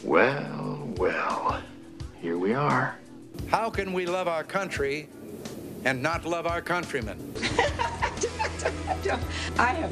Well, well, here we are. How can we love our country and not love our countrymen? I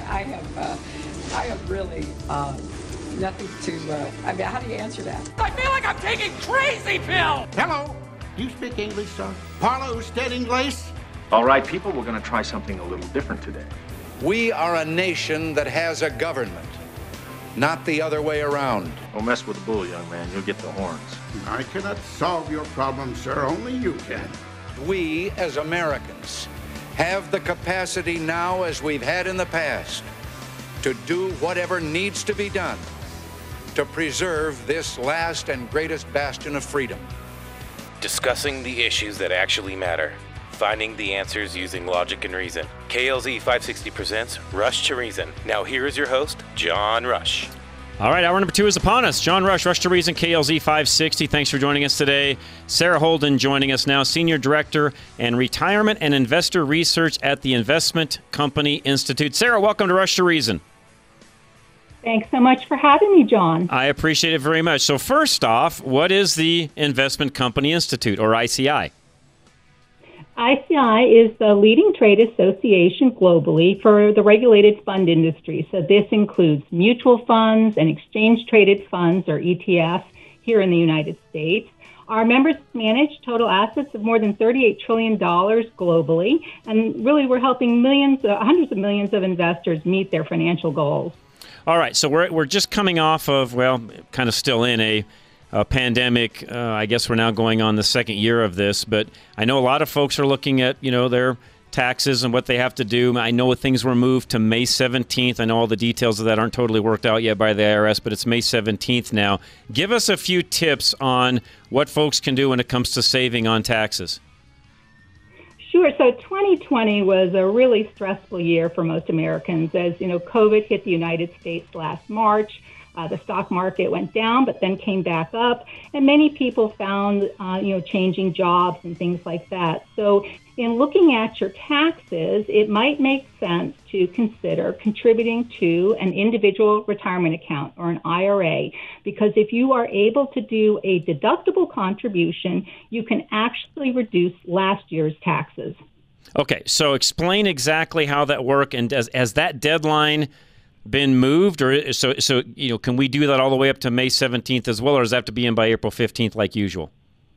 have really nothing to. I mean, how do you answer that? I feel like I'm taking crazy pills. Hello. Do you speak English, sir? Parlo usted inglés? All right, people, we're going to try something a little different today. We are a nation that has a government, not the other way around. Don't mess with the bull, young man. You'll get the horns. I cannot solve your problem, sir. Only you can. We, as Americans, have the capacity now, as we've had in the past, to do whatever needs to be done to preserve this last and greatest bastion of freedom. Discussing the issues that actually matter. Finding the answers using logic and reason. KLZ 560 presents Rush to Reason. Now here is your host, John Rush. All right, hour number 2 is upon us. John Rush, Rush to Reason, KLZ 560. Thanks for joining us today. Sarah Holden joining us now, Senior Director and Retirement and Investor Research at the Investment Company Institute. Sarah, welcome to Rush to Reason. Thanks so much for having me, John. I appreciate it very much. So first off, what is the Investment Company Institute, or ICI? ICI is the leading trade association globally for the regulated fund industry. So this includes mutual funds and exchange-traded funds, or ETFs, here in the United States. Our members manage total assets of more than $38 trillion globally, and really we're helping hundreds of millions of investors meet their financial goals. All right, so we're just coming off of, well, kind of still in a pandemic. I guess we're now going on the second year of this, but I know a lot of folks are looking at, their taxes and what they have to do. I know things were moved to May 17th. I know all the details of that aren't totally worked out yet by the IRS, but it's May 17th now. Give us a few tips on what folks can do when it comes to saving on taxes. Sure. So 2020 was a really stressful year for most Americans. As COVID hit the United States last March. The stock market went down, but then came back up, and many people found, changing jobs and things like that. So in looking at your taxes, it might make sense to consider contributing to an individual retirement account or an IRA, because if you are able to do a deductible contribution, you can actually reduce last year's taxes. Okay, so explain exactly how that works, and has that deadline been moved, or so can we do that all the way up to May 17th as well, or does that have to be in by April 15th like usual?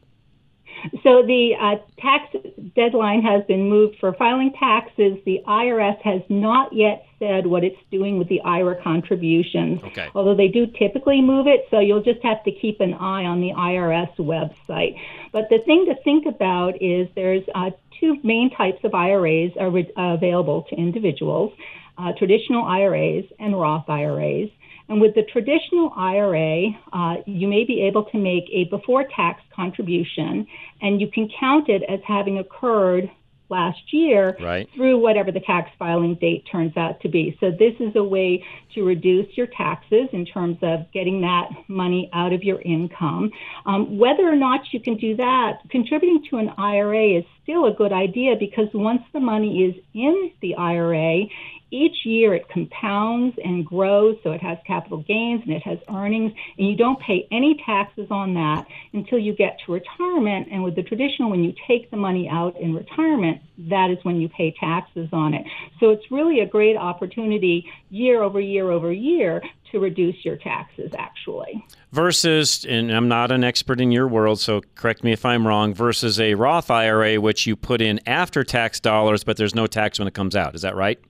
So the tax deadline has been moved for filing taxes. The IRS has not yet said what it's doing with the IRA contributions, okay, although they do typically move it, so you'll just have to keep an eye on the IRS website. But the thing to think about is there's two main types of IRAs are available to individuals. Traditional IRAs and Roth IRAs. And with the traditional IRA, you may be able to make a before-tax contribution, and you can count it as having occurred last year, right, through whatever the tax filing date turns out to be. So this is a way to reduce your taxes in terms of getting that money out of your income. Whether or not you can do that, contributing to an IRA is still a good idea, because once the money is in the IRA, each year it compounds and grows, so it has capital gains and it has earnings, and you don't pay any taxes on that until you get to retirement. And with the traditional, when you take the money out in retirement, that is when you pay taxes on it. So it's really a great opportunity year over year over year to reduce your taxes, actually. Versus, and I'm not an expert in your world, so correct me if I'm wrong, versus a Roth IRA, which you put in after tax dollars, but there's no tax when it comes out. Is that right?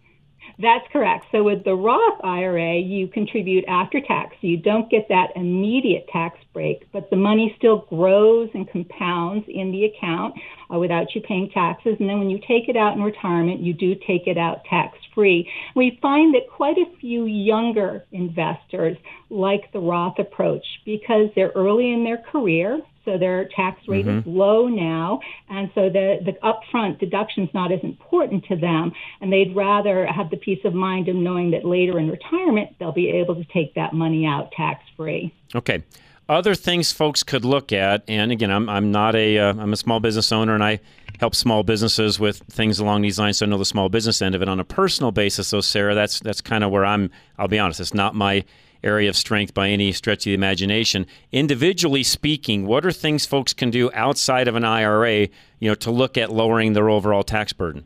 That's correct. So with the Roth IRA, you contribute after tax. So you don't get that immediate tax break, but the money still grows and compounds in the account without you paying taxes. And then when you take it out in retirement, you do take it out tax-free. We find that quite a few younger investors like the Roth approach because they're early in their career. So their tax rate is low now, and so the upfront deduction's not as important to them, and they'd rather have the peace of mind of knowing that later in retirement they'll be able to take that money out tax-free. Okay. Other things folks could look at, and again, I'm not I'm a small business owner, and I help small businesses with things along these lines. So I know the small business end of it. On a personal basis, though, Sarah, that's kind of where I'll be honest, it's not my area of strength by any stretch of the imagination. Individually speaking, what are things folks can do outside of an IRA, to look at lowering their overall tax burden?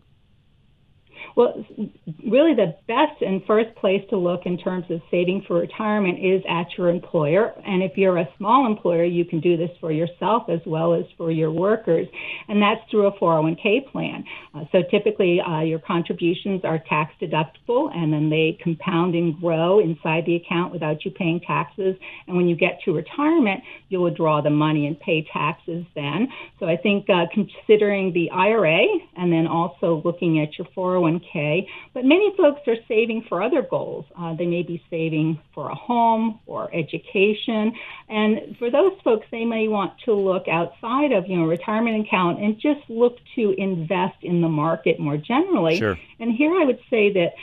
Well, really the best and first place to look in terms of saving for retirement is at your employer. And if you're a small employer, you can do this for yourself as well as for your workers. And that's through a 401k plan. So typically your contributions are tax deductible, and then they compound and grow inside the account without you paying taxes. And when you get to retirement, you'll withdraw the money and pay taxes then. So I think considering the IRA and then also looking at your 401k, but many folks are saving for other goals. They may be saving for a home or education. And for those folks, they may want to look outside of, retirement account and just look to invest in the market more generally. Sure. And here I would say that,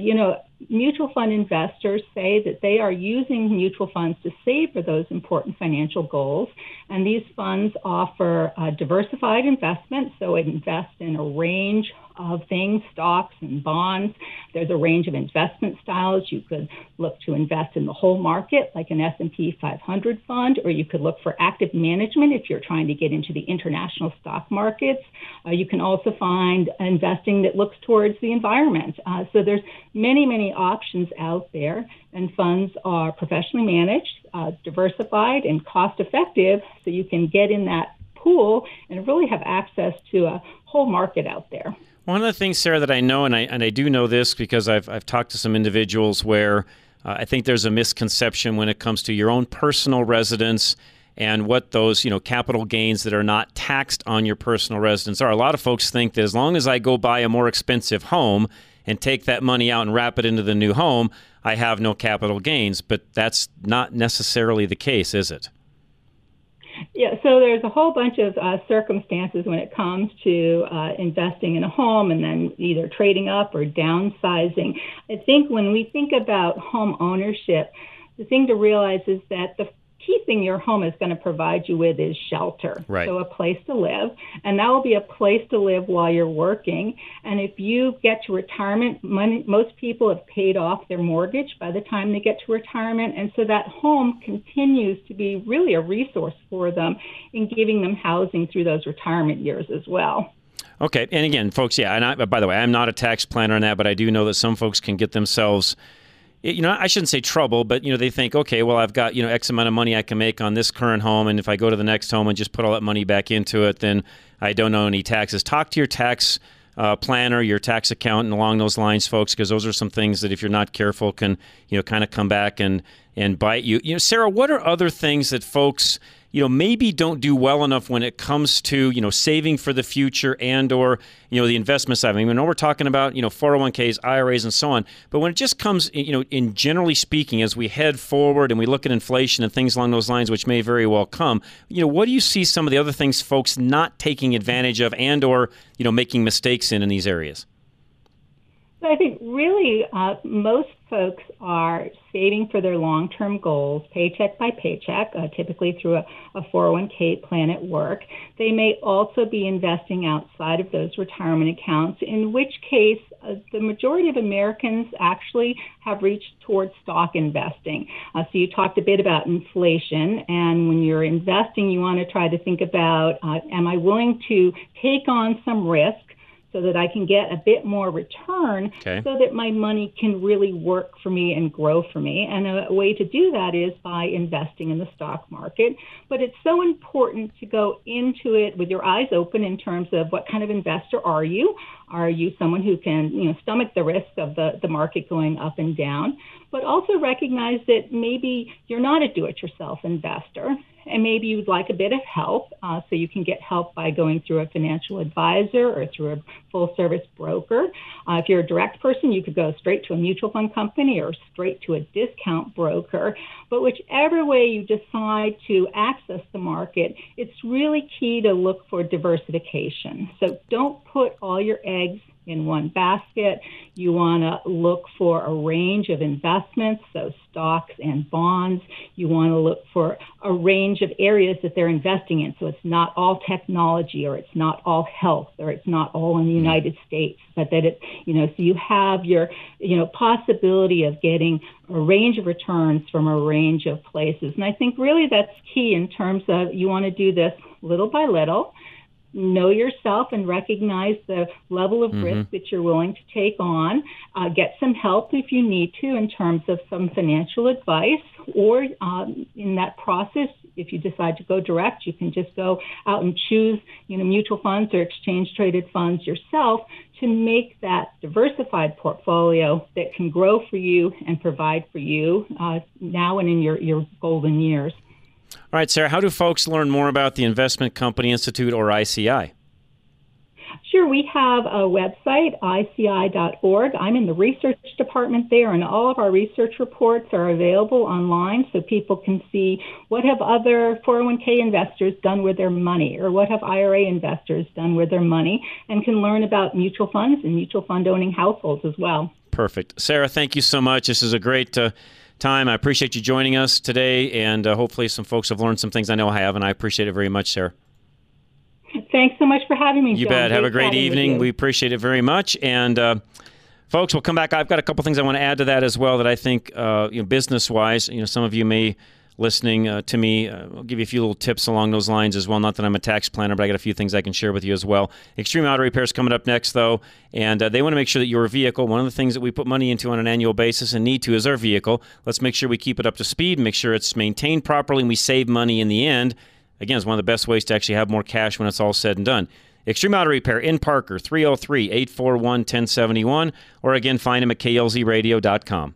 mutual fund investors say that they are using mutual funds to save for those important financial goals. And these funds offer diversified investments, so it invests in a range of things, stocks and bonds. There's a range of investment styles. You could look to invest in the whole market, like an S&P 500 fund, or you could look for active management if you're trying to get into the international stock markets. You can also find investing that looks towards the environment. So there's many options out there, and funds are professionally managed, diversified, and cost-effective, so you can get in that pool and really have access to a whole market out there. One of the things, Sarah, that I know, and I do know this because I've talked to some individuals where I think there's a misconception when it comes to your own personal residence and what those, capital gains that are not taxed on your personal residence are. A lot of folks think that as long as I go buy a more expensive home and take that money out and wrap it into the new home, I have no capital gains. But that's not necessarily the case, is it? Yeah, so there's a whole bunch of circumstances when it comes to investing in a home and then either trading up or downsizing. I think when we think about home ownership, the thing to realize is that the key thing your home is going to provide you with is shelter. Right. So a place to live, and that will be a place to live while you're working. And if you get to retirement, most people have paid off their mortgage by the time they get to retirement, and so that home continues to be really a resource for them in giving them housing through those retirement years as well. Okay, and again, folks, and by the way, I'm not a tax planner on that, but I do know that some folks can get themselves, I shouldn't say trouble, but, they think, okay, well, I've got, X amount of money I can make on this current home, and if I go to the next home and just put all that money back into it, then I don't owe any taxes. Talk to your tax planner, your tax accountant along those lines, folks, because those are some things that if you're not careful can, kind of come back and bite you. Sarah, what are other things that folks, maybe don't do well enough when it comes to, saving for the future and or, the investment side? I mean, we know we're talking about, 401ks, IRAs, and so on. But when it just comes, in generally speaking, as we head forward and we look at inflation and things along those lines, which may very well come, what do you see some of the other things folks not taking advantage of and or, making mistakes in these areas? So I think really most folks are saving for their long-term goals, paycheck by paycheck, typically through a 401k plan at work. They may also be investing outside of those retirement accounts, in which case the majority of Americans actually have reached towards stock investing. So you talked a bit about inflation, and when you're investing, you want to try to think about, am I willing to take on some risk so that I can get a bit more return, so that my money can really work for me and grow for me. And a way to do that is by investing in the stock market. But it's so important to go into it with your eyes open in terms of what kind of investor are you? Are you someone who can, stomach the risk of the market going up and down? But also recognize that maybe you're not a do-it-yourself investor, and maybe you'd like a bit of help, so you can get help by going through a financial advisor or through a full-service broker. If you're a direct person, you could go straight to a mutual fund company or straight to a discount broker. But whichever way you decide to access the market, it's really key to look for diversification. So don't put all your eggs in one basket. You want to look for a range of investments, so stocks and bonds. You want to look for a range of areas that they're investing in. So it's not all technology, or it's not all health, or it's not all in the United States, but that it, so you have your, possibility of getting a range of returns from a range of places. And I think really that's key in terms of you want to do this little by little. Know yourself and recognize the level of risk that you're willing to take on. Get some help if you need to in terms of some financial advice, or in that process, if you decide to go direct, you can just go out and choose, mutual funds or exchange-traded funds yourself to make that diversified portfolio that can grow for you and provide for you now and in your golden years. All right, Sarah, how do folks learn more about the Investment Company Institute, or ICI? Sure, we have a website, ICI.org. I'm in the research department there, and all of our research reports are available online so people can see what have other 401k investors done with their money, or what have IRA investors done with their money, and can learn about mutual funds and mutual fund owning households as well. Perfect. Sarah, thank you so much. This is a great time. I appreciate you joining us today, and hopefully some folks have learned some things. I know I have, and I appreciate it very much, Sarah. Thanks so much for having me, John. You bet. Have a great evening. We appreciate it very much. And folks, we'll come back. I've got a couple things I want to add to that as well that I think, business-wise, some of you may listening to me. I'll give you a few little tips along those lines as well. Not that I'm a tax planner, but I got a few things I can share with you as well. Extreme Auto Repair is coming up next, though, and they want to make sure that your vehicle, one of the things that we put money into on an annual basis and need to is our vehicle. Let's make sure we keep it up to speed, make sure it's maintained properly, and we save money in the end. Again, it's one of the best ways to actually have more cash when it's all said and done. Extreme Auto Repair in Parker, 303-841-1071, or again, find them at klzradio.com.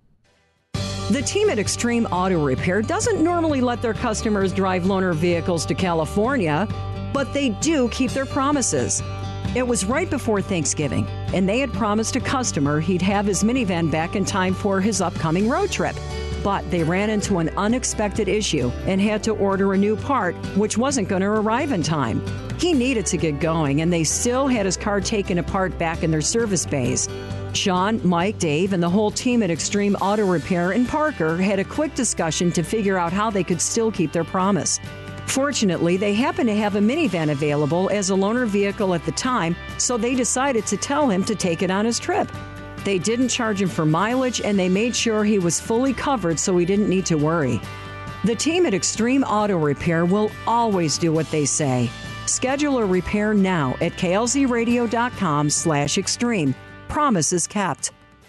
The team at Extreme Auto Repair doesn't normally let their customers drive loaner vehicles to California, but they do keep their promises. It was right before Thanksgiving, and they had promised a customer he'd have his minivan back in time for his upcoming road trip. But they ran into an unexpected issue and had to order a new part, which wasn't going to arrive in time. He needed to get going, and they still had his car taken apart back in their service bays. Sean, Mike, Dave, and the whole team at Extreme Auto Repair in Parker had a quick discussion to figure out how they could still keep their promise. Fortunately, they happened to have a minivan available as a loaner vehicle at the time, so they decided to tell him to take it on his trip. They didn't charge him for mileage, and they made sure he was fully covered so he didn't need to worry. The team at Extreme Auto Repair will always do what they say. Schedule a repair now at klzradio.com/extreme. Promises kept.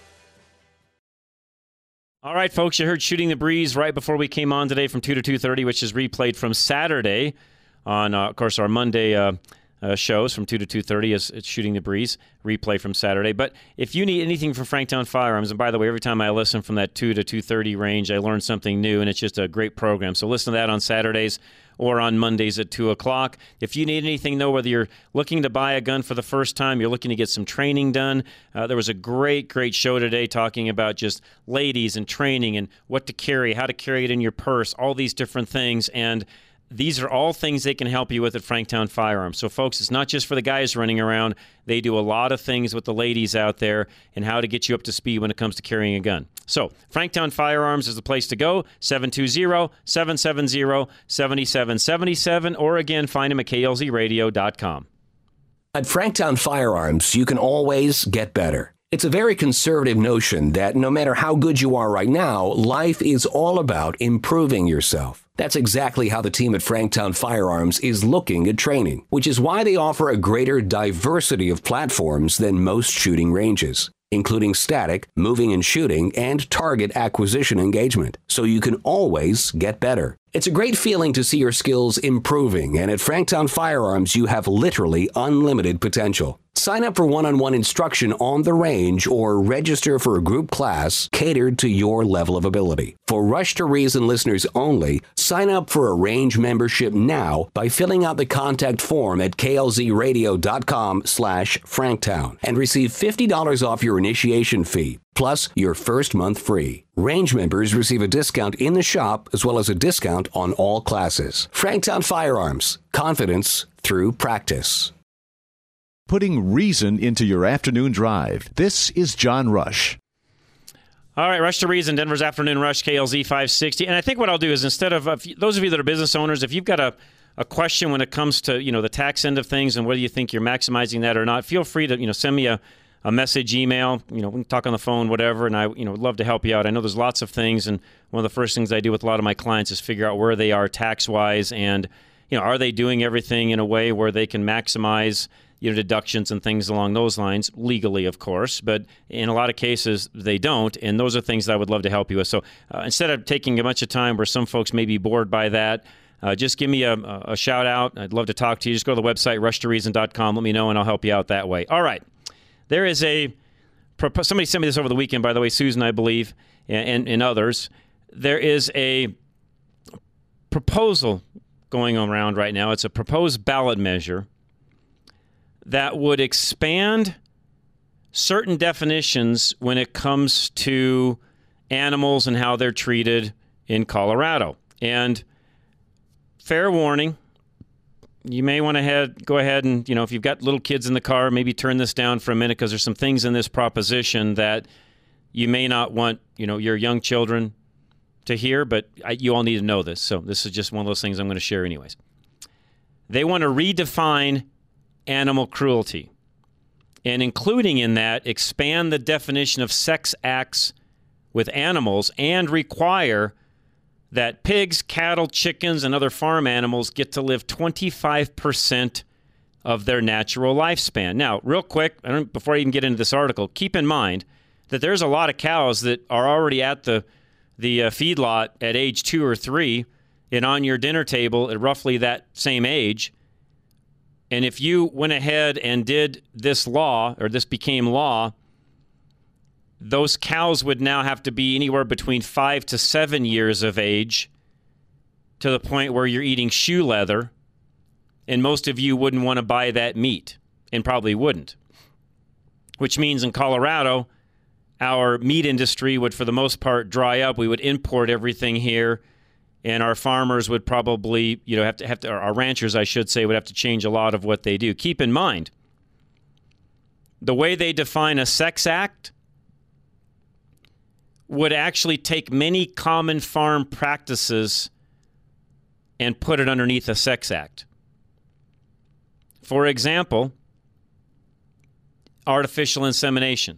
All right, folks, you heard Shooting the Breeze right before we came on today from 2 to 2:30, which is replayed from Saturday on, of course, our Monday shows from 2 to 2:30 is it's Shooting the Breeze, replay from Saturday. But if you need anything from Franktown Firearms, and by the way, every time I listen from that 2 to 2:30 range, I learn something new, and it's just a great program. So listen to that on Saturdays or on Mondays at 2 o'clock. If you need anything, though, whether you're looking to buy a gun for the first time, you're looking to get some training done, there was a great show today talking about just ladies and training and what to carry, how to carry it in your purse, all these different things. And these are all things they can help you with at Franktown Firearms. So, folks, it's not just for the guys running around. They do a lot of things with the ladies out there and how to get you up to speed when it comes to carrying a gun. So, Franktown Firearms is the place to go, 720-770-7777, or again, find them at klzradio.com. At Franktown Firearms, you can always get better. It's a very conservative notion that no matter how good you are right now, life is all about improving yourself. That's exactly how the team at Franktown Firearms is looking at training, which is why they offer a greater diversity of platforms than most shooting ranges, including static, moving and shooting, and target acquisition engagement, so you can always get better. It's a great feeling to see your skills improving, and at Franktown Firearms, you have literally unlimited potential. Sign up for one-on-one instruction on the range or register for a group class catered to your level of ability. For Rush to Reason listeners only, sign up for a range membership now by filling out the contact form at klzradio.com/Franktown and receive $50 off your initiation fee, plus your first month free. Range members receive a discount in the shop as well as a discount on all classes. Franktown Firearms. Confidence through practice. Putting reason into your afternoon drive. This is John Rush. All right, Rush to Reason, Denver's Afternoon Rush, KLZ 560. And I think what I'll do is instead of, those of you that are business owners, if you've got a question when it comes to, the tax end of things and whether you think you're maximizing that or not, feel free to, send me a message, email, we can talk on the phone, whatever, and I, would love to help you out. I know there's lots of things, and one of the first things I do with a lot of my clients is figure out where they are tax-wise and, are they doing everything in a way where they can maximize deductions and things along those lines, legally, of course, but in a lot of cases, they don't, and those are things that I would love to help you with. So instead of taking a bunch of time where some folks may be bored by that, just give me a shout-out. I'd love to talk to you. Just go to the website, rushtoreason.com. Let me know, and I'll help you out that way. All right. There is somebody sent me this over the weekend, by the way, Susan, I believe, and others. There is a proposal going around right now. It's a proposed ballot measure that would expand certain definitions when it comes to animals and how they're treated in Colorado. And fair warning, you may want to go ahead and, if you've got little kids in the car, maybe turn this down for a minute because there's some things in this proposition that you may not want, your young children to hear, but you all need to know this. So this is just one of those things I'm going to share anyways. They want to redefine animal cruelty, and including in that, expand the definition of sex acts with animals and require that pigs, cattle, chickens, and other farm animals get to live 25% of their natural lifespan. Now, real quick, before I even get into this article, keep in mind that there's a lot of cows that are already at the feedlot at age 2 or 3 and on your dinner table at roughly that same age. And if you went ahead and did this law, or this became law, those cows would now have to be anywhere between 5 to 7 years of age to the point where you're eating shoe leather, and most of you wouldn't want to buy that meat, and probably wouldn't. Which means in Colorado, our meat industry would, for the most part, dry up. We would import everything here, and our farmers would probably, have to, or our ranchers, I should say, would have to change a lot of what they do. Keep in mind, the way they define a sex act would actually take many common farm practices and put it underneath a sex act. For example, artificial insemination.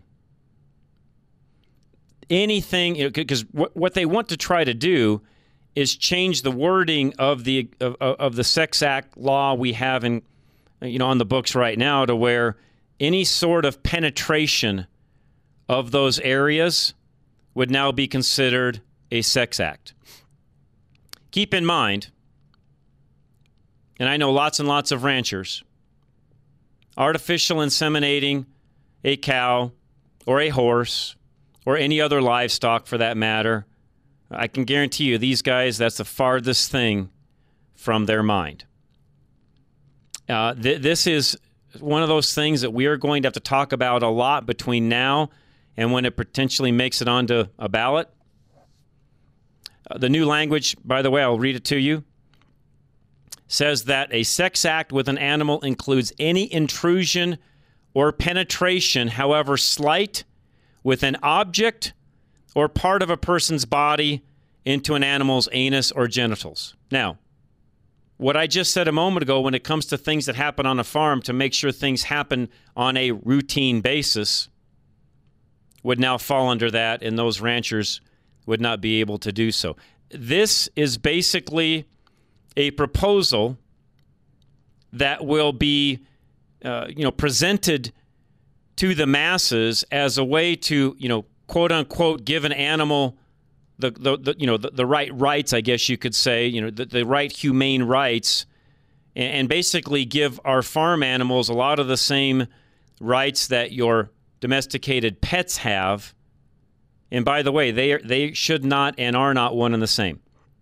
Anything, because what they want to try to do is change the wording of the sex act law we have in, on the books right now, to where any sort of penetration of those areas would now be considered a sex act. Keep in mind, and I know lots and lots of ranchers, artificial inseminating a cow or a horse or any other livestock for that matter, I can guarantee you these guys, that's the farthest thing from their mind. This is one of those things that we are going to have to talk about a lot between now and when it potentially makes it onto a ballot. The new language, by the way, I'll read it to you, says that a sex act with an animal includes any intrusion or penetration, however slight, with an object or part of a person's body into an animal's anus or genitals. Now, what I just said a moment ago when it comes to things that happen on a farm to make sure things happen on a routine basis would now fall under that, and those ranchers would not be able to do so. This is basically a proposal that will be presented to the masses as a way to, quote unquote, give an animal the right rights, I guess you could say, the right humane rights, and basically give our farm animals a lot of the same rights that your domesticated pets have. And by the way, they should not and are not one and the same.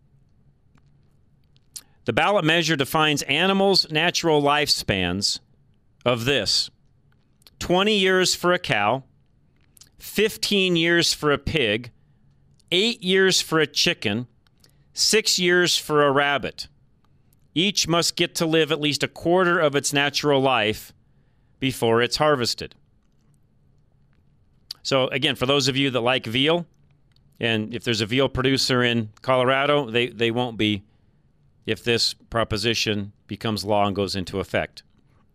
The ballot measure defines animals' natural lifespans of this: 20 years for a cow, 15 years for a pig, 8 years for a chicken, 6 years for a rabbit. Each must get to live at least a quarter of its natural life before it's harvested. So again, for those of you that like veal, and if there's a veal producer in Colorado, they won't be if this proposition becomes law and goes into effect.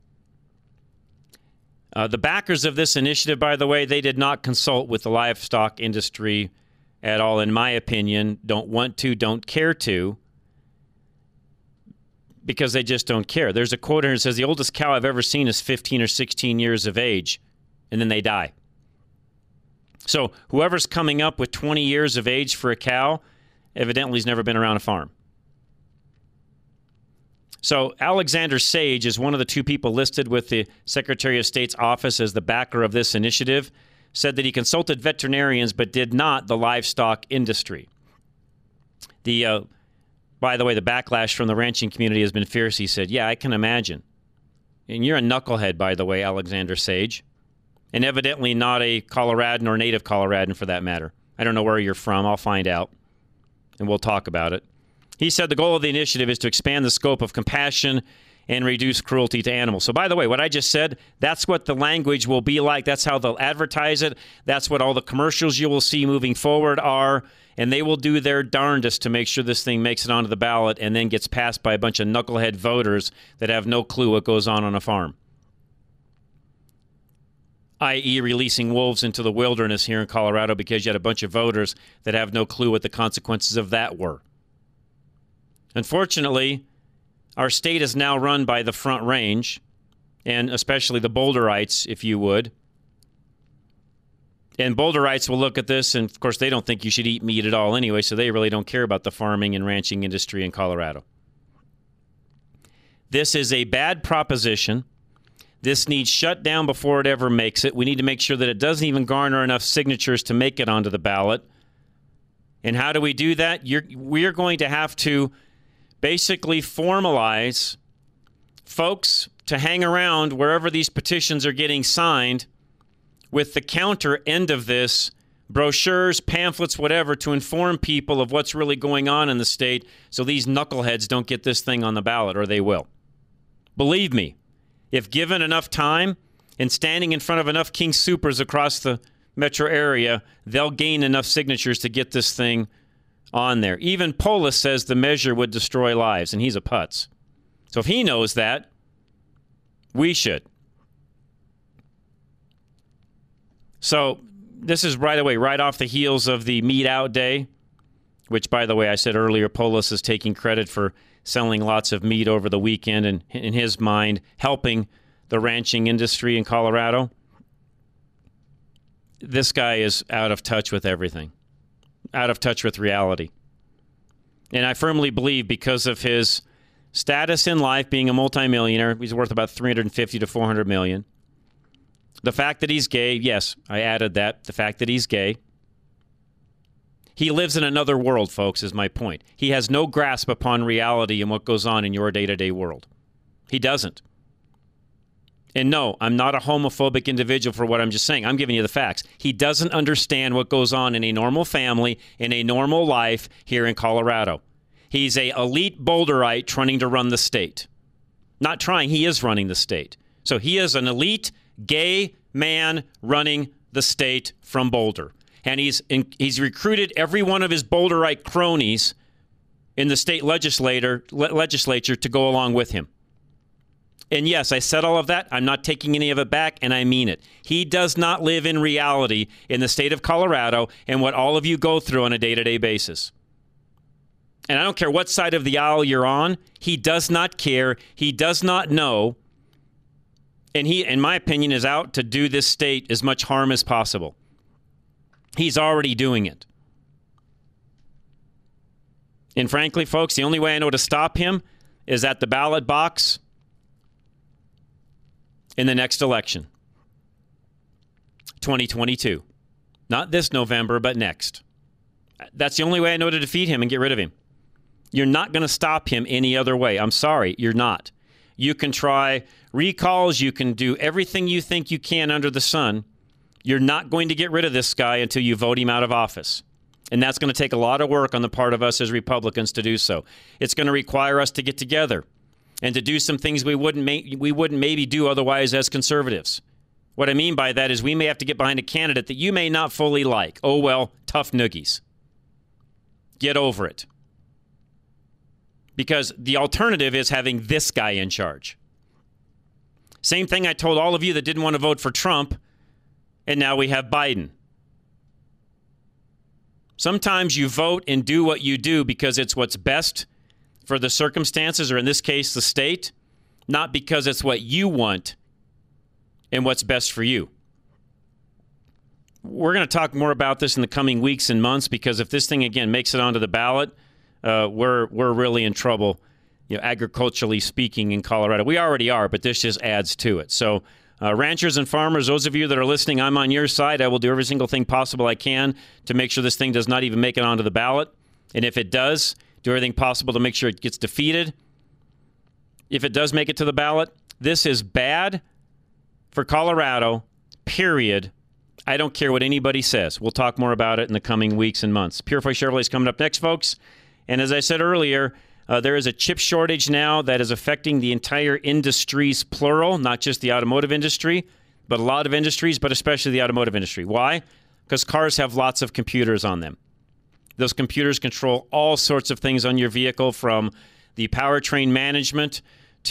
The backers of this initiative, by the way, they did not consult with the livestock industry at all, in my opinion. Don't want to, don't care to, because they just don't care. There's a quote here that says, the oldest cow I've ever seen is 15 or 16 years of age, and then they die. So whoever's coming up with 20 years of age for a cow evidently has never been around a farm. So Alexander Sage is one of the two people listed with the Secretary of State's office as the backer of this initiative, said that he consulted veterinarians but did not the livestock industry. By the way, the backlash from the ranching community has been fierce, he said. Yeah, I can imagine. And you're a knucklehead, by the way, Alexander Sage. And evidently not a Coloradan or native Coloradan for that matter. I don't know where you're from. I'll find out. And we'll talk about it. He said the goal of the initiative is to expand the scope of compassion and reduce cruelty to animals. So by the way, what I just said, that's what the language will be like. That's how they'll advertise it. That's what all the commercials you will see moving forward are. And they will do their darndest to make sure this thing makes it onto the ballot and then gets passed by a bunch of knucklehead voters that have no clue what goes on a farm. I.e. releasing wolves into the wilderness here in Colorado because you had a bunch of voters that have no clue what the consequences of that were. Unfortunately, our state is now run by the Front Range, and especially the Boulderites, if you would. And Boulderites will look at this, and of course they don't think you should eat meat at all anyway, so they really don't care about the farming and ranching industry in Colorado. This is a bad proposition. This needs shut down before it ever makes it. We need to make sure that it doesn't even garner enough signatures to make it onto the ballot. And how do we do that? We're going to have to basically formalize folks to hang around wherever these petitions are getting signed with the counter end of this, brochures, pamphlets, whatever, to inform people of what's really going on in the state so these knuckleheads don't get this thing on the ballot, or they will. Believe me, if given enough time and standing in front of enough King Soopers across the metro area, they'll gain enough signatures to get this thing on there. Even Polis says the measure would destroy lives, and he's a putz. So if he knows that, we should. So this is right off the heels of the Meat Out Day, which, by the way, I said earlier, Polis is taking credit for selling lots of meat over the weekend and, in his mind, helping the ranching industry in Colorado. This guy is out of touch with everything, out of touch with reality. And I firmly believe because of his status in life, being a multimillionaire, he's worth about $350 to $400 million. The fact that he's gay, yes, I added that. The fact that he's gay. He lives in another world, folks, is my point. He has no grasp upon reality and what goes on in your day-to-day world. He doesn't. And no, I'm not a homophobic individual for what I'm just saying. I'm giving you the facts. He doesn't understand what goes on in a normal family, in a normal life here in Colorado. He's an elite Boulderite trying to run the state. Not trying, he is running the state. So he is an elite gay man running the state from Boulder. And he's recruited every one of his Boulderite cronies in the state legislature to go along with him. And yes, I said all of that. I'm not taking any of it back, and I mean it. He does not live in reality in the state of Colorado and what all of you go through on a day-to-day basis. And I don't care what side of the aisle you're on. He does not care. He does not know. And he, in my opinion, is out to do this state as much harm as possible. He's already doing it. And frankly, folks, the only way I know to stop him is at the ballot box in the next election, 2022. Not this November, but next. That's the only way I know to defeat him and get rid of him. You're not going to stop him any other way. I'm sorry, you're not. You can try recalls. You can do everything you think you can under the sun. You're not going to get rid of this guy until you vote him out of office. And that's going to take a lot of work on the part of us as Republicans to do so. It's going to require us to get together. and to do some things we wouldn't maybe do otherwise as conservatives. What I mean by that is we may have to get behind a candidate that you may not fully like. Oh, well, tough noogies. Get over it. Because the alternative is having this guy in charge. Same thing I told all of you that didn't want to vote for Trump, and now we have Biden. Sometimes you vote and do what you do because it's what's best for the circumstances, or in this case, the state, not because it's what you want and what's best for you. We're going to talk more about this in the coming weeks and months, because if this thing, again, makes it onto the ballot, we're really in trouble, agriculturally speaking, in Colorado. We already are, but this just adds to it. So ranchers and farmers, those of you that are listening, I'm on your side. I will do every single thing possible I can to make sure this thing does not even make it onto the ballot. And if it does, do everything possible to make sure it gets defeated. If it does make it to the ballot, this is bad for Colorado, period. I don't care what anybody says. We'll talk more about it in the coming weeks and months. Purefoy Chevrolet is coming up next, folks. And as I said earlier, there is a chip shortage now that is affecting the entire industries, plural, not just the automotive industry, but a lot of industries, but especially the automotive industry. Why? Because cars have lots of computers on them. Those computers control all sorts of things on your vehicle, from the powertrain management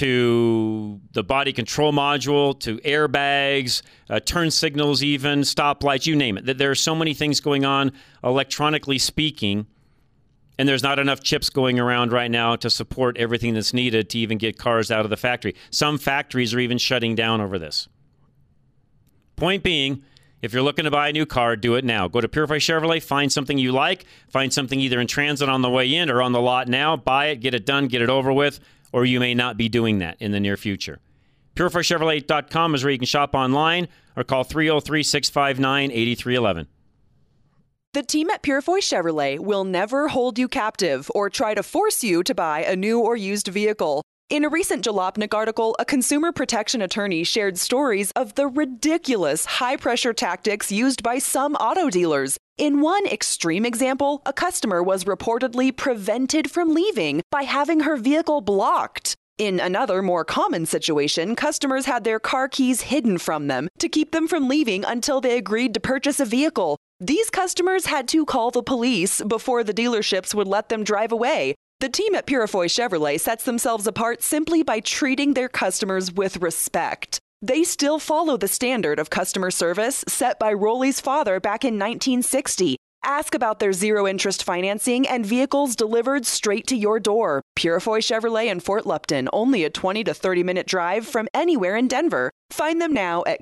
to the body control module, to airbags, turn signals even, stoplights, you name it. There are so many things going on electronically speaking, and there's not enough chips going around right now to support everything that's needed to even get cars out of the factory. Some factories are even shutting down over this. Point being, if you're looking to buy a new car, do it now. Go to Purefoy Chevrolet, find something you like, find something either in transit on the way in or on the lot now, buy it, get it done, get it over with, or you may not be doing that in the near future. PurefoyChevrolet.com is where you can shop online, or call 303-659-8311. The team at Purefoy Chevrolet will never hold you captive or try to force you to buy a new or used vehicle. In a recent Jalopnik article, a consumer protection attorney shared stories of the ridiculous high-pressure tactics used by some auto dealers. In one extreme example, a customer was reportedly prevented from leaving by having her vehicle blocked. In another, more common situation, customers had their car keys hidden from them to keep them from leaving until they agreed to purchase a vehicle. These customers had to call the police before the dealerships would let them drive away. The team at Purefoy Chevrolet sets themselves apart simply by treating their customers with respect. They still follow the standard of customer service set by Rolly's father back in 1960. Ask about their zero-interest financing and vehicles delivered straight to your door. Purefoy Chevrolet in Fort Lupton, only a 20 to 30-minute drive from anywhere in Denver. Find them now at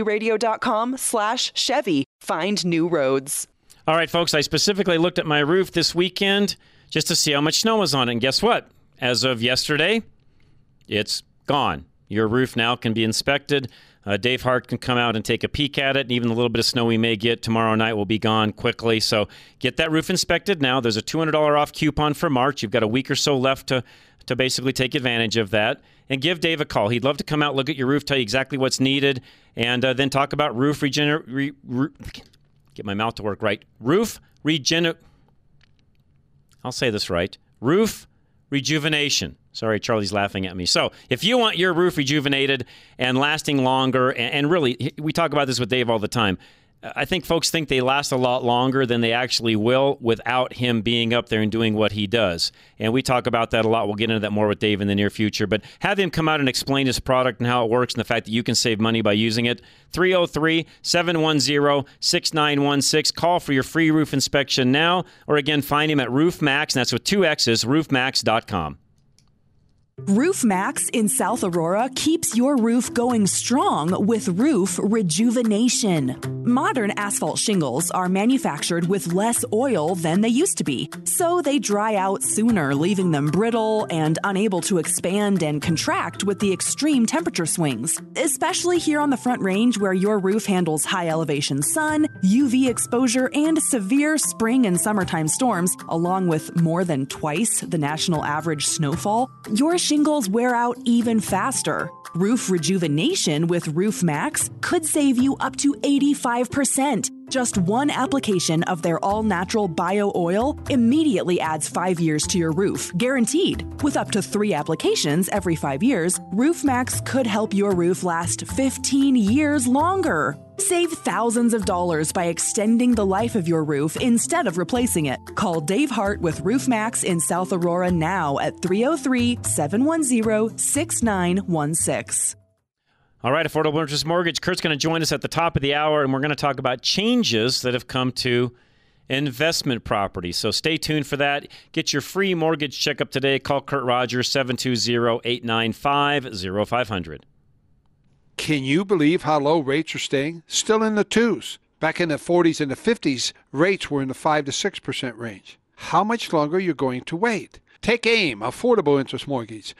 klzradio.com/Chevy. Find new roads. All right, folks, I specifically looked at my roof this weekend just to see how much snow was on it. And guess what? As of yesterday, it's gone. Your roof now can be inspected. Dave Hart can come out and take a peek at it. And even the little bit of snow we may get tomorrow night will be gone quickly. So get that roof inspected now. There's a $200 off coupon for March. You've got a week or so left to basically take advantage of that. And give Dave a call. He'd love to come out, look at your roof, tell you exactly what's needed, and then talk about roof regeneration. Get my mouth to work right. Roof rejuvenation. Sorry, Charlie's laughing at me. So if you want your roof rejuvenated and lasting longer, and really, we talk about this with Dave all the time, I think folks think they last a lot longer than they actually will without him being up there and doing what he does. And we talk about that a lot. We'll get into that more with Dave in the near future. But have him come out and explain his product and how it works and the fact that you can save money by using it. 303-710-6916. Call for your free roof inspection now. Or again, find him at RoofMax, and that's with 2 X's, roofmax.com. RoofMax in South Aurora keeps your roof going strong with roof rejuvenation. Modern asphalt shingles are manufactured with less oil than they used to be, so they dry out sooner, leaving them brittle and unable to expand and contract with the extreme temperature swings. Especially here on the Front Range, where your roof handles high elevation sun, UV exposure, and severe spring and summertime storms, along with more than twice the national average snowfall, your shingles wear out even faster. Roof rejuvenation with RoofMax could save you up to 85%. Just one application of their all-natural bio oil immediately adds 5 years to your roof, guaranteed. With up to 3 applications every 5 years, RoofMax could help your roof last 15 years longer. Save thousands of dollars by extending the life of your roof instead of replacing it. Call Dave Hart with RoofMax in South Aurora now at 303-710-6916. All right, Affordable Interest Mortgage. Kurt's going to join us at the top of the hour, and we're going to talk about changes that have come to investment property. So stay tuned for that. Get your free mortgage checkup today. Call Kurt Rogers, 720-895-0500. Can you believe how low rates are staying? Still in the 2s. Back in the 40s and the 50s, rates were in the 5 to 6% range. How much longer are you going to wait? Take AIM, Affordable Interest Mortgage,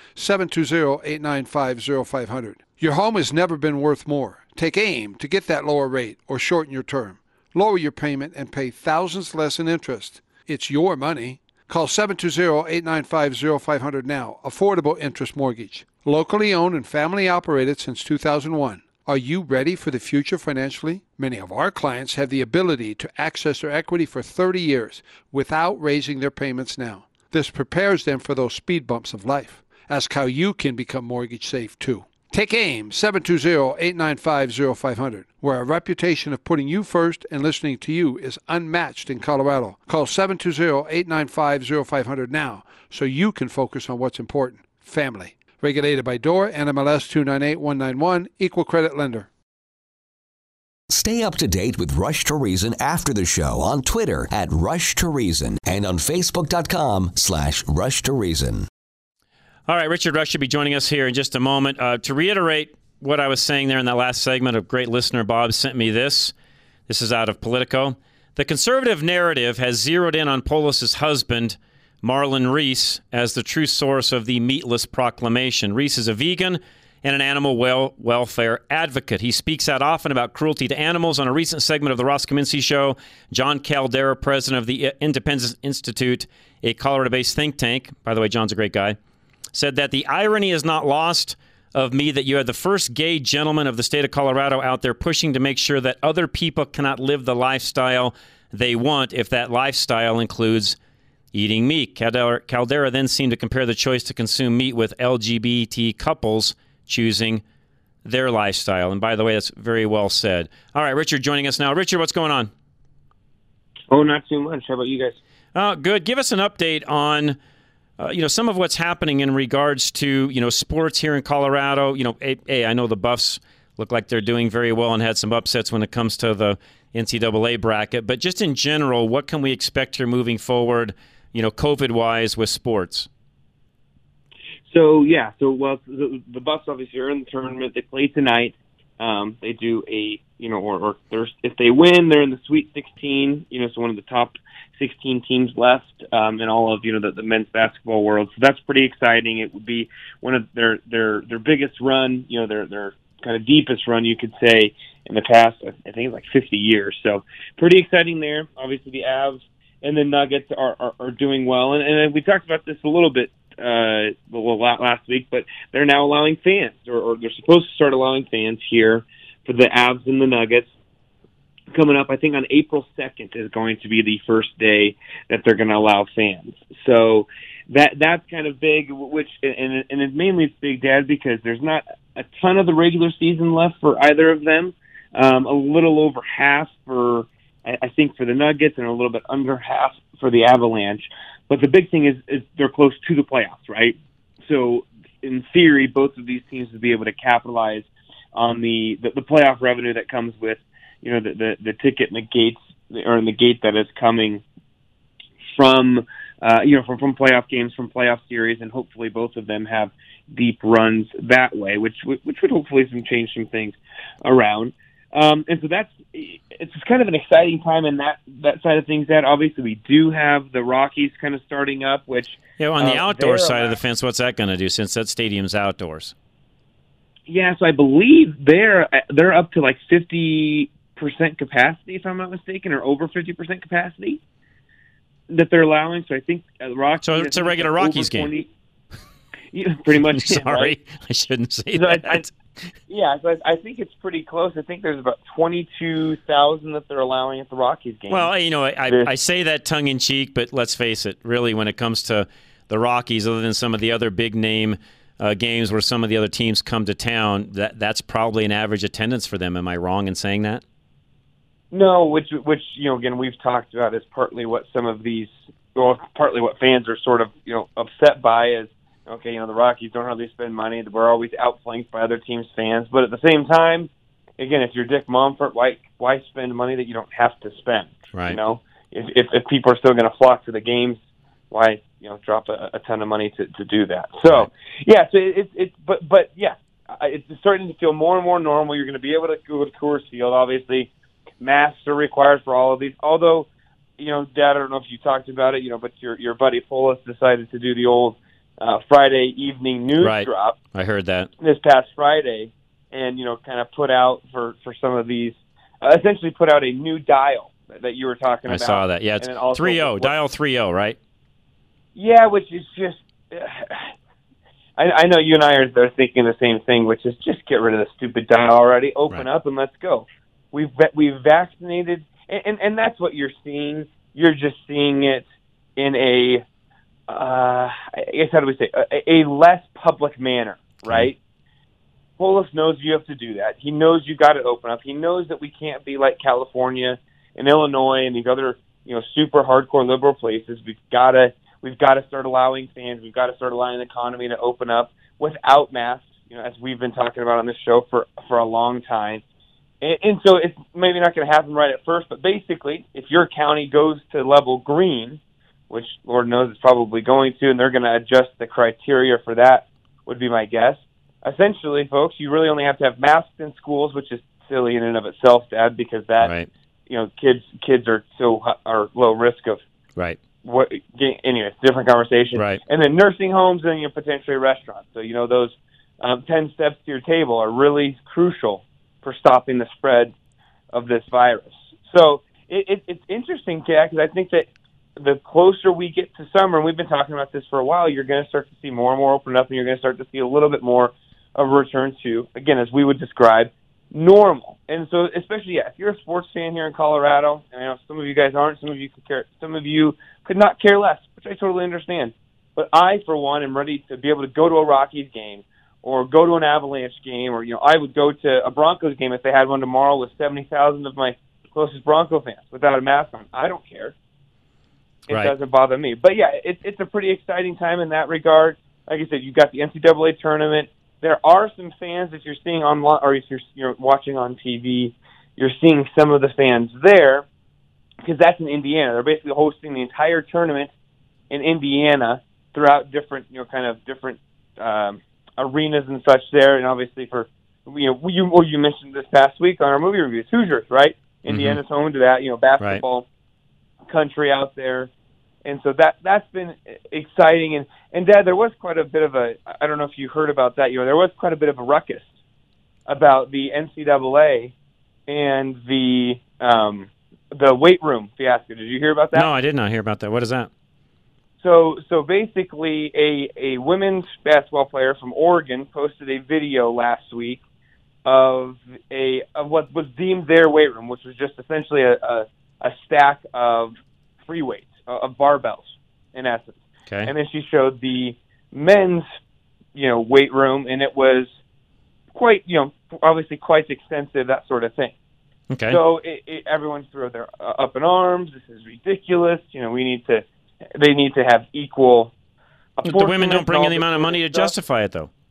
720-895-0500. Your home has never been worth more. Take AIM to get that lower rate or shorten your term. Lower your payment and pay thousands less in interest. It's your money. Call 720-895-0500 now. Affordable Interest Mortgage. Locally owned and family operated since 2001. Are you ready for the future financially? Many of our clients have the ability to access their equity for 30 years without raising their payments now. This prepares them for those speed bumps of life. Ask how you can become mortgage safe too. Take AIM, 720-895-0500, where a reputation of putting you first and listening to you is unmatched in Colorado. Call 720-895-0500 now so you can focus on what's important, family. Regulated by DORA, NMLS 298191, Equal Credit Lender. Stay up to date with Rush to Reason after the show on Twitter at Rush to Reason and on Facebook.com/Rush to Reason. All right, Richard Rush should be joining us here in just a moment. To reiterate what I was saying there in that last segment, a great listener, Bob, sent me this. This is out of Politico. The conservative narrative has zeroed in on Polis's husband, Marlon Reese, as the true source of the meatless proclamation. Reese is a vegan and an animal welfare advocate. He speaks out often about cruelty to animals. On a recent segment of the Ross Kaminsky Show, John Caldera, president of the Independence Institute, a Colorado-based think tank, by the way, John's a great guy, said that the irony is not lost of me that you had the first gay gentleman of the state of Colorado out there pushing to make sure that other people cannot live the lifestyle they want if that lifestyle includes eating meat. Caldera then seemed to compare the choice to consume meat with LGBT couples choosing their lifestyle. And by the way, that's very well said. All right, Richard joining us now. Richard, what's going on? Oh, not too much. How about you guys? Good. Give us an update on some of what's happening in regards to, sports here in Colorado. I know the Buffs look like they're doing very well and had some upsets when it comes to the NCAA bracket. But just in general, what can we expect here moving forward, COVID-wise with sports? The Buffs obviously are in the tournament. They play tonight. They do if they win, they're in the Sweet 16, so one of the top 16 teams left in all of, the men's basketball world. So that's pretty exciting. It would be one of their biggest run, their kind of deepest run, you could say, in the past, I think it's like 50 years. So pretty exciting there. Obviously the Avs and the Nuggets are doing well. And we talked about this a little bit last week, but they're now allowing fans, or they're supposed to start allowing fans here for the Avs and the Nuggets. Coming up, I think on April 2nd is going to be the first day that they're going to allow fans. So that's kind of big, and it mainly it's big, Dad, because there's not a ton of the regular season left for either of them. A little over half for the Nuggets and a little bit under half for the Avalanche. But the big thing is they're close to the playoffs, right? So in theory, both of these teams would be able to capitalize on the playoff revenue that comes with, the ticket and the gates, or the gate that is coming from playoff games, from playoff series, and hopefully both of them have deep runs that way, which would hopefully change some things around. And so it's kind of an exciting time in that side of things. That obviously we do have the Rockies kind of starting up, which on the outdoor side of the fence, what's that going to do since that stadium's outdoors? Yeah, so I believe they're up to like 50% capacity, if I'm not mistaken, or over 50% capacity that they're allowing. So I think the Rockies. So it's a regular Rockies game. Yeah, pretty much. Sorry, right? I shouldn't say that. Yeah, so I think it's pretty close. I think there's about 22,000 that they're allowing at the Rockies game. Well, I say that tongue-in-cheek, but let's face it, really, when it comes to the Rockies, other than some of the other big-name games where some of the other teams come to town, that's probably an average attendance for them. Am I wrong in saying that? No, which again, we've talked about is partly what partly what fans are sort of, upset by is, okay, the Rockies don't hardly spend money. We're always outflanked by other teams' fans. But at the same time, again, if you're Dick Monfort, why spend money that you don't have to spend? Right. If people are still going to flock to the games, why drop a ton of money to do that? So yeah, so it's starting to feel more and more normal. You're going to be able to go to Coors Field. Obviously, masks are required for all of these. Although, Dad, I don't know if you talked about it, but your buddy Polis decided to do the old Friday evening news drop. I heard that this past Friday, and kind of put out for some of these, essentially put out a new dial that you were talking about. I saw that. Yeah, it's 30, dial 30, right? Yeah, which is just. I know you and I are thinking the same thing, which is just get rid of the stupid dial already, open up, and let's go. We've vaccinated, and that's what you're seeing. You're just seeing it in a. I guess how do we say a less public manner, right? Polis knows you have to do that. He knows you got to open up. He knows that we can't be like California and Illinois and these other super hardcore liberal places. We've got to start allowing fans. We've got to start allowing the economy to open up without masks. As we've been talking about on this show for a long time. And so it's maybe not going to happen right at first, but basically, if your county goes to level green, which Lord knows it's probably going to, and they're going to adjust the criteria for that, would be my guess. Essentially, folks, you really only have to have masks in schools, which is silly in and of itself, Dad, because that, kids are low risk of. Right. Anyway, different conversation. Right. And then nursing homes and potentially restaurants. So, those 10 steps to your table are really crucial for stopping the spread of this virus. So it's interesting, Jack, because I think that the closer we get to summer, and we've been talking about this for a while, you're going to start to see more and more open up, and you're going to start to see a little bit more of a return to, again, as we would describe, normal. And so, especially, if you're a sports fan here in Colorado, and I know some of you guys aren't, some of you could not care less, which I totally understand. But I, for one, am ready to be able to go to a Rockies game or go to an Avalanche game, or, I would go to a Broncos game if they had one tomorrow with 70,000 of my closest Bronco fans without a mask on. I don't care. It doesn't bother me. But, yeah, it's a pretty exciting time in that regard. Like I said, you've got the NCAA tournament. There are some fans that you're seeing online, or if you're watching on TV, you're seeing some of the fans there because that's in Indiana. They're basically hosting the entire tournament in Indiana throughout different, different arenas and such there. And obviously for, you mentioned this past week on our movie reviews, Hoosiers, right? Indiana's home to that, basketball country out there. And so that's been exciting. And Dad, there was quite a bit of I don't know if you heard about that, there was quite a bit of a ruckus about the NCAA and the weight room fiasco. Did you hear about that? No, I did not hear about that. What is that? So basically a women's basketball player from Oregon posted a video last week of what was deemed their weight room, which was just essentially a stack of free weights, of barbells, in essence. Okay. And then she showed the men's, weight room, and it was quite, obviously quite extensive, that sort of thing. Okay. So everyone threw their up in arms. This is ridiculous. They need to have equal. The women don't bring in the amount of money to justify it, though.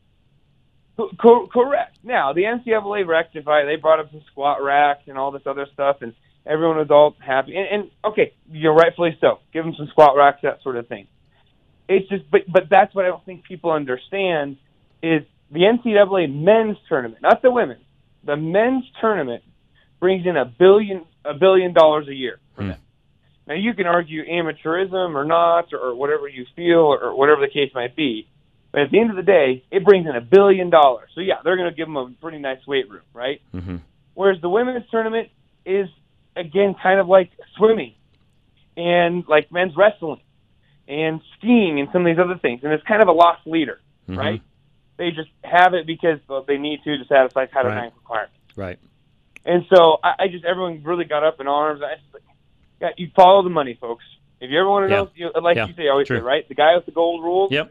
Correct. Now, the NCAA rectified. They brought up some squat racks and all this other stuff, and everyone was all happy. And okay, rightfully so. Give them some squat racks, that sort of thing. It's just, but that's what I don't think people understand is the NCAA men's tournament, not the women's. The men's tournament brings in $1 billion a year for them. Now, you can argue amateurism or not, or whatever you feel, or whatever the case might be. But at the end of the day, it brings in $1 billion. So, yeah, they're going to give them a pretty nice weight room, right? Mm-hmm. Whereas the women's tournament is, again, kind of like swimming and like men's wrestling and skiing and some of these other things. And it's kind of a lost leader, right? They just have it because they need to satisfy Title IX requirements. Right. And so everyone really got up in arms. You follow the money, folks. If you ever want to know, you say, always say, right? The guy with the gold rules. Yep.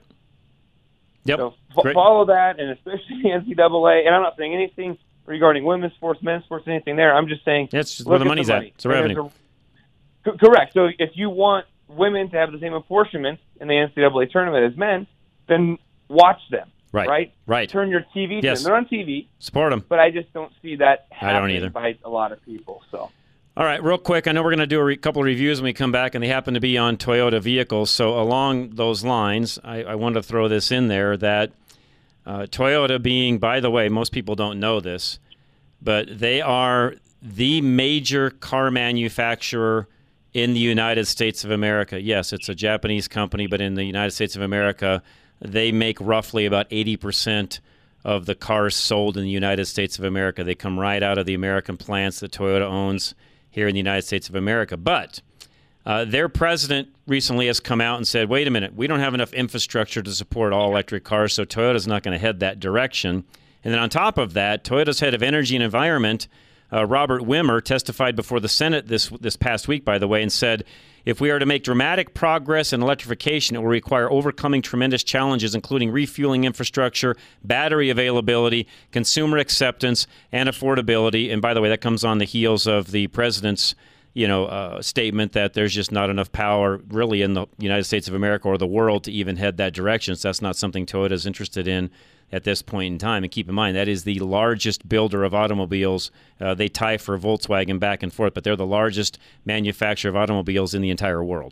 So follow that, and especially the NCAA. And I'm not saying anything regarding women's sports, men's sports, anything there. I'm just saying that's where the money's at. It's the revenue. Correct. So if you want women to have the same apportionment in the NCAA tournament as men, then watch them. Right. Turn your TV to them. They're on TV. Support them. But I just don't see that happening I don't either. by a lot of people. So. All right, real quick, I know we're going to do a couple of reviews when we come back, and they happen to be on Toyota vehicles. So along those lines, I wanted to throw this in there that Toyota being, by the way, most people don't know this, but they are the major car manufacturer in the United States of America. Yes, it's a Japanese company, but in the United States of America, they make roughly about 80% of the cars sold in the United States of America. They come right out of the American plants that Toyota owns here in the United States of America. But their president recently has come out and said, wait a minute, we don't have enough infrastructure to support all-electric cars, so Toyota's not going to head that direction. And then on top of that, Toyota's head of energy and environment, Robert Wimmer, testified before the Senate this past week, by the way, and said, if we are to make dramatic progress in electrification, it will require overcoming tremendous challenges, including refueling infrastructure, battery availability, consumer acceptance, and affordability. And by the way, that comes on the heels of the president's statement that there's just not enough power really in the United States of America or the world to even head that direction. So that's not something Toyota is interested in at this point in time. And keep in mind, that is the largest builder of automobiles. They tie for Volkswagen back and forth, but they're the largest manufacturer of automobiles in the entire world.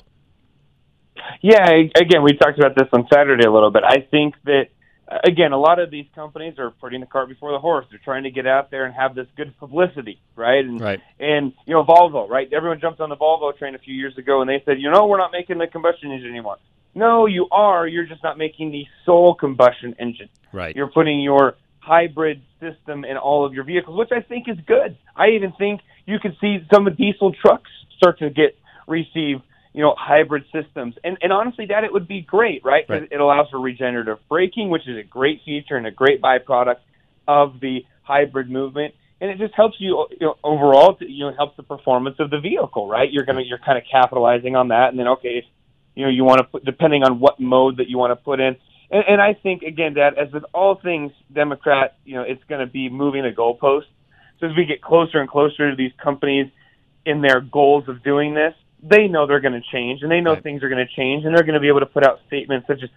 Yeah, again, we talked about this on Saturday a little bit. I think that, again, a lot of these companies are putting the cart before the horse. They're trying to get out there and have this good publicity, right? And Volvo, right? Everyone jumped on the Volvo train a few years ago, and they said, we're not making the combustion engine anymore. No, you are. You're just not making the sole combustion engine. Right. You're putting your hybrid system in all of your vehicles, which I think is good. I even think you could see some of diesel trucks start to receive hybrid systems. And honestly, it would be great, right? Because it allows for regenerative braking, which is a great feature and a great byproduct of the hybrid movement. And it just helps you, overall, helps the performance of the vehicle, right? You're kind of capitalizing on that. And then, okay, if, you want to put, depending on what mode that you want to put in. And I think, again, Dad, as with all things Democrat, it's going to be moving the goalposts. So as we get closer and closer to these companies in their goals of doing this, they know they're going to change, and they know things are going to change, and they're going to be able to put out statements such as,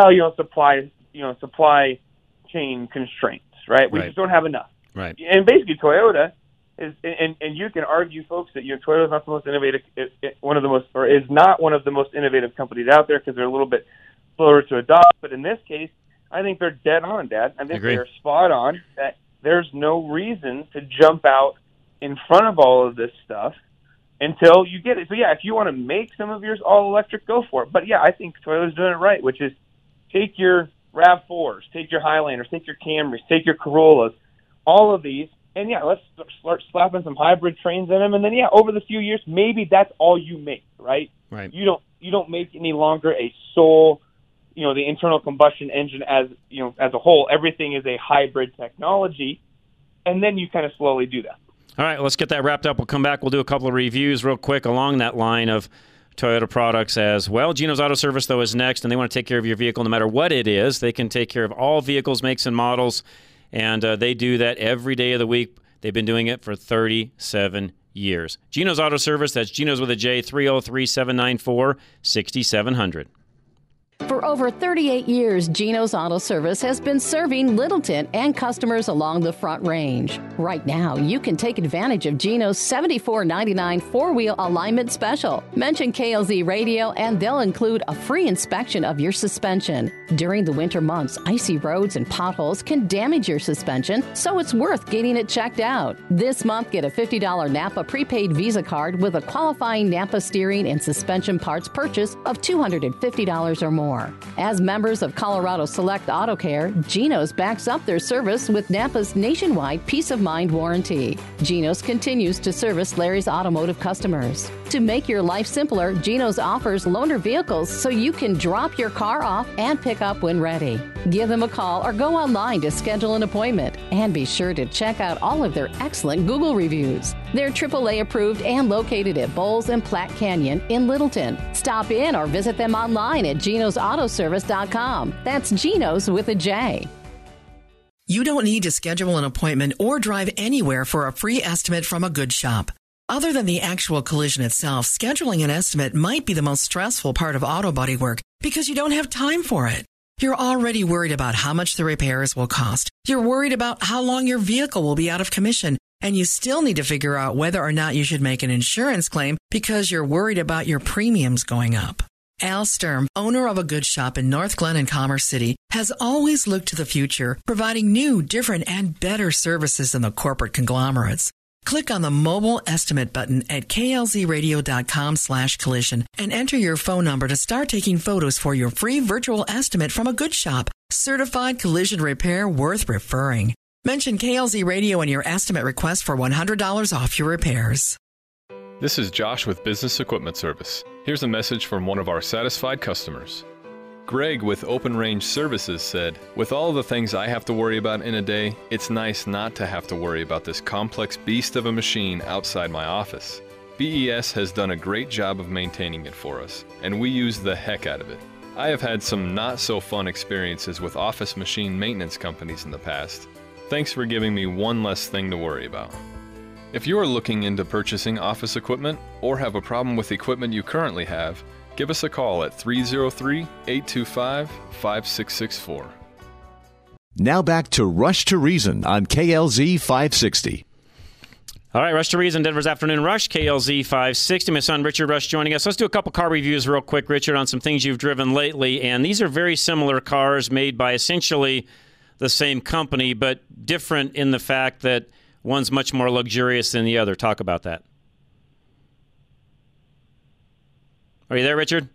supply chain constraints, right? We just don't have enough. Right. And basically Toyota is, and you can argue, folks, that Toyota is not the most innovative, is not one of the most innovative companies out there because they're a little bit slower to adopt. But in this case, I think they're dead on, Dad. I think they're spot on that there's no reason to jump out in front of all of this stuff until you get it. So, if you want to make some of yours all-electric, go for it. But, I think Toyota's doing it right, which is take your RAV4s, take your Highlanders, take your Camrys, take your Corollas, all of these, and, let's start slapping some hybrid trains in them. And then, over the few years, maybe that's all you make, right? Right. You don't make any longer a sole, the internal combustion engine as a whole. Everything is a hybrid technology, and then you kind of slowly do that. All right, let's get that wrapped up. We'll come back. We'll do a couple of reviews real quick along that line of Toyota products as well. Geno's Auto Service, though, is next, and they want to take care of your vehicle no matter what it is. They can take care of all vehicles, makes, and models, and they do that every day of the week. They've been doing it for 37 years. Geno's Auto Service, that's Geno's with a J, 303-794-6700. For over 38 years, Geno's Auto Service has been serving Littleton and customers along the Front Range. Right now, you can take advantage of Geno's $74.99 four-wheel alignment special. Mention KLZ Radio and they'll include a free inspection of your suspension. During the winter months, icy roads and potholes can damage your suspension, so it's worth getting it checked out. This month, get a $50 Napa prepaid Visa card with a qualifying Napa steering and suspension parts purchase of $250 or more. more. As members of Colorado Select Auto Care, Geno's backs up their service with Napa's nationwide peace of mind warranty. Geno's continues to service Larry's automotive customers. To make your life simpler, Geno's offers loaner vehicles so you can drop your car off and pick up when ready. Give them a call or go online to schedule an appointment. And be sure to check out all of their excellent Google reviews. They're AAA approved and located at Bowles and Platte Canyon in Littleton. Stop in or visit them online at genosautoservice.com. That's Geno's with a J. You don't need to schedule an appointment or drive anywhere for a free estimate from a good shop. Other than the actual collision itself, scheduling an estimate might be the most stressful part of auto body work because you don't have time for it. You're already worried about how much the repairs will cost. You're worried about how long your vehicle will be out of commission. And you still need to figure out whether or not you should make an insurance claim because you're worried about your premiums going up. Al Sturm, owner of a good shop in North Glen and Commerce City, has always looked to the future, providing new, different, and better services than the corporate conglomerates. Click on the mobile estimate button at klzradio.com/collision and enter your phone number to start taking photos for your free virtual estimate from a good shop. Certified collision repair worth referring. Mention KLZ Radio in your estimate request for $100 off your repairs. This is Josh with Business Equipment Service. Here's a message from one of our satisfied customers. Greg with Open Range Services said, "With all the things I have to worry about in a day, it's nice not to have to worry about this complex beast of a machine outside my office. BES has done a great job of maintaining it for us, and we use the heck out of it. I have had some not-so-fun experiences with office machine maintenance companies in the past. Thanks for giving me one less thing to worry about." If you are looking into purchasing office equipment or have a problem with the equipment you currently have, give us a call at 303-825-5664. Now back to Rush to Reason on KLZ 560. All right, Rush to Reason, Denver's Afternoon Rush, KLZ 560. My son Richard Rush joining us. Let's do a couple car reviews real quick, Richard, on some things you've driven lately. And these are very similar cars made by essentially the same company, but different in the fact that one's much more luxurious than the other. Talk about that. Are you there, Richard?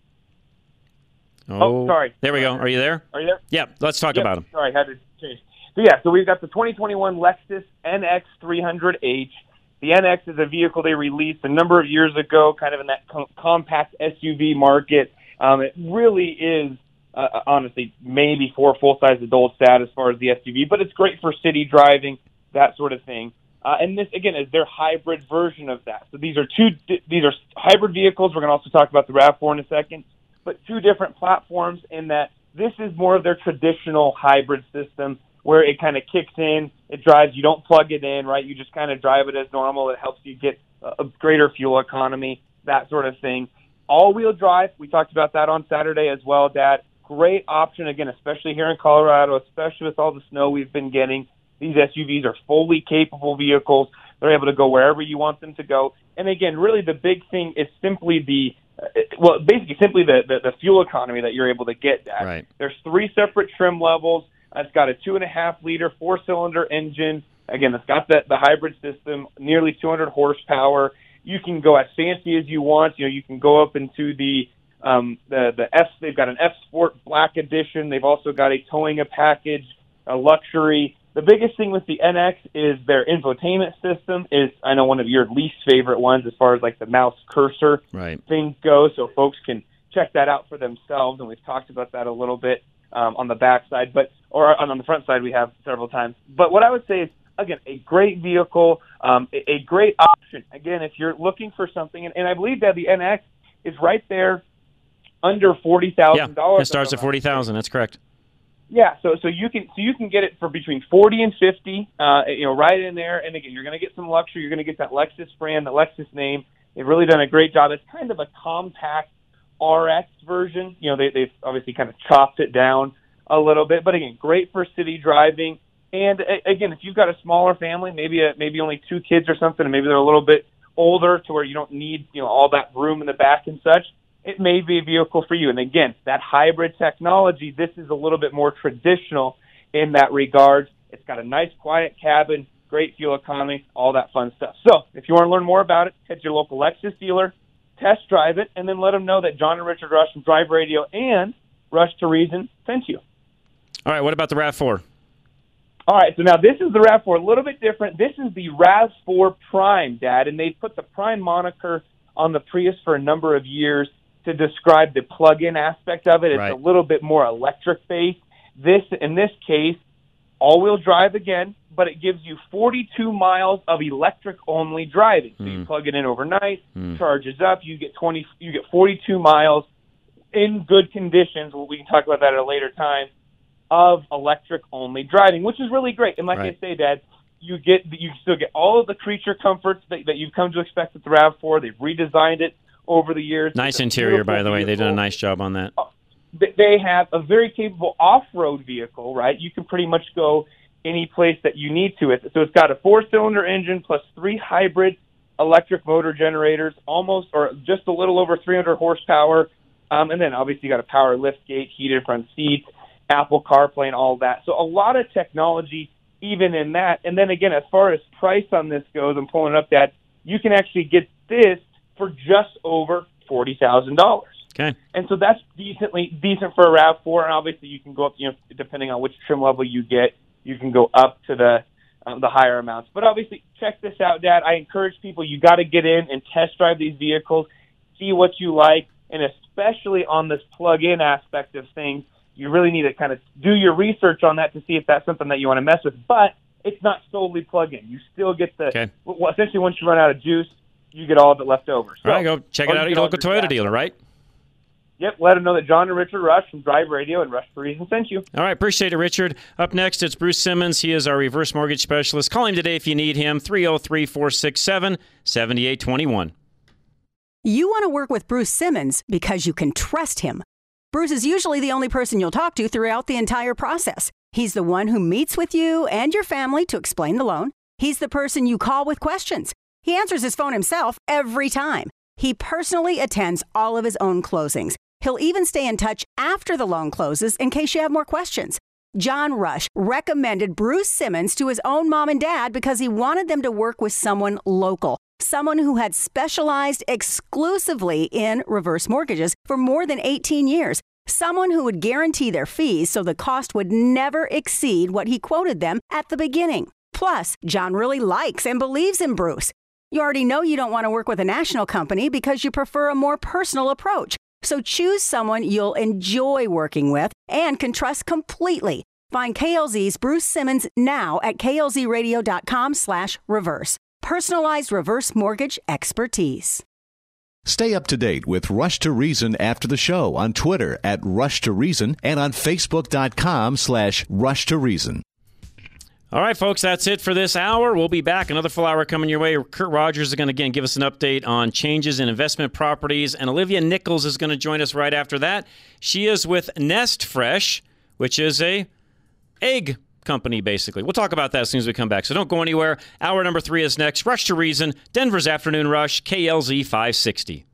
Oh, sorry. There we go. Are you there? Are you there? Yeah, let's talk about them. Sorry, I had to change. So we've got the 2021 Lexus NX 300H. The NX is a vehicle they released a number of years ago, kind of in that compact SUV market. It really is, honestly, maybe for full-size adults as far as the SUV, but it's great for city driving, that sort of thing. And this, again, is their hybrid version of that. So these are hybrid vehicles. We're going to also talk about the RAV4 in a second, but two different platforms in that this is more of their traditional hybrid system where it kind of kicks in, it drives, you don't plug it in, right? You just kind of drive it as normal. It helps you get a greater fuel economy, that sort of thing. All-wheel drive, we talked about that on Saturday as well, Dad. Great option, again, especially here in Colorado, especially with all the snow we've been getting. These SUVs are fully capable vehicles. They're able to go wherever you want them to go. And again, really the big thing is simply the fuel economy that you're able to get at. Right. There's 3 separate trim levels. It's got a 2.5-liter 4-cylinder engine. Again, it's got the hybrid system, nearly 200 horsepower. You can go as fancy as you want. You can go up into the F. They've got an F Sport Black Edition. They've also got a towing package, a luxury. The biggest thing with the NX is their infotainment system is, I know, one of your least favorite ones as far as like the mouse cursor thing goes, so folks can check that out for themselves, and we've talked about that a little bit on the back side, or on the front side we have several times. But what I would say is, again, a great vehicle, a great option. Again, if you're looking for something, and I believe that the NX is right there under $40,000. Yeah, it starts at $40,000. That's correct. Yeah, so you can get it for between $40,000 and $50,000, right in there. And again, you're going to get some luxury. You're going to get that Lexus brand, the Lexus name. They've really done a great job. It's kind of a compact RX version. They've obviously kind of chopped it down a little bit, but again, great for city driving. And again, if you've got a smaller family, maybe only 2 kids or something, and maybe they're a little bit older to where you don't need all that room in the back and such, it may be a vehicle for you. And again, that hybrid technology, this is a little bit more traditional in that regard. It's got a nice, quiet cabin, great fuel economy, all that fun stuff. So if you want to learn more about it, head to your local Lexus dealer, test drive it, and then let them know that John and Richard Rush from Drive Radio and Rush to Reason sent you. All right, what about the RAV4? All right, so now this is the RAV4, a little bit different. This is the RAV4 Prime, Dad, and they put the Prime moniker on the Prius for a number of years to describe the plug-in aspect of it. It's right. a little bit more electric-based. This, in this case, all-wheel drive again, but it gives you 42 miles of electric-only driving. So you plug it in overnight, charges up, you get 42 miles in good conditions. We can talk about that at a later time, of electric-only driving, which is really great. And like I say, Dad, you still get all of the creature comforts that you've come to expect with the RAV4. They've redesigned it over the years. Nice interior, by the way. They've done a nice job on that. They have a very capable off-road vehicle, right? You can pretty much go any place that you need to. So it's got a 4-cylinder engine plus 3 hybrid electric motor generators, almost or just a little over 300 horsepower. And then obviously you got a power liftgate, heated front seats, Apple CarPlay, and all that. So a lot of technology even in that. And then again, as far as price on this goes, I'm pulling up that you can actually get this for just over $40,000. Okay. And so that's decent for a RAV4, and obviously you can go up, depending on which trim level you get, you can go up to the higher amounts. But obviously, check this out, Dad. I encourage people, you got to get in and test drive these vehicles, see what you like, and especially on this plug-in aspect of things, you really need to kind of do your research on that to see if that's something that you want to mess with. But it's not solely plug-in. You still get well, essentially once you run out of juice, you get all of it left over. So, all right, go check it out at your local Toyota dealer, right? Yep, let them know that John and Richard Rush from Drive Radio and Rush for Reason sent you. All right, appreciate it, Richard. Up next, it's Bruce Simmons. He is our reverse mortgage specialist. Call him today if you need him, 303-467-7821. You want to work with Bruce Simmons because you can trust him. Bruce is usually the only person you'll talk to throughout the entire process. He's the one who meets with you and your family to explain the loan. He's the person you call with questions. He answers his phone himself every time. He personally attends all of his own closings. He'll even stay in touch after the loan closes in case you have more questions. John Rush recommended Bruce Simmons to his own mom and dad because he wanted them to work with someone local, someone who had specialized exclusively in reverse mortgages for more than 18 years, someone who would guarantee their fees so the cost would never exceed what he quoted them at the beginning. Plus, John really likes and believes in Bruce. You already know you don't want to work with a national company because you prefer a more personal approach. So choose someone you'll enjoy working with and can trust completely. Find KLZ's Bruce Simmons now at klzradio.com/reverse. Personalized reverse mortgage expertise. Stay up to date with Rush to Reason after the show on Twitter at Rush to Reason and on Facebook.com/Rush to Reason. All right, folks, that's it for this hour. We'll be back. Another full hour coming your way. Kurt Rogers is going to, again, give us an update on changes in investment properties. And Olivia Nichols is going to join us right after that. She is with Nest Fresh, which is a egg company, basically. We'll talk about that as soon as we come back. So don't go anywhere. Hour number 3 is next. Rush to Reason, Denver's Afternoon Rush, KLZ 560.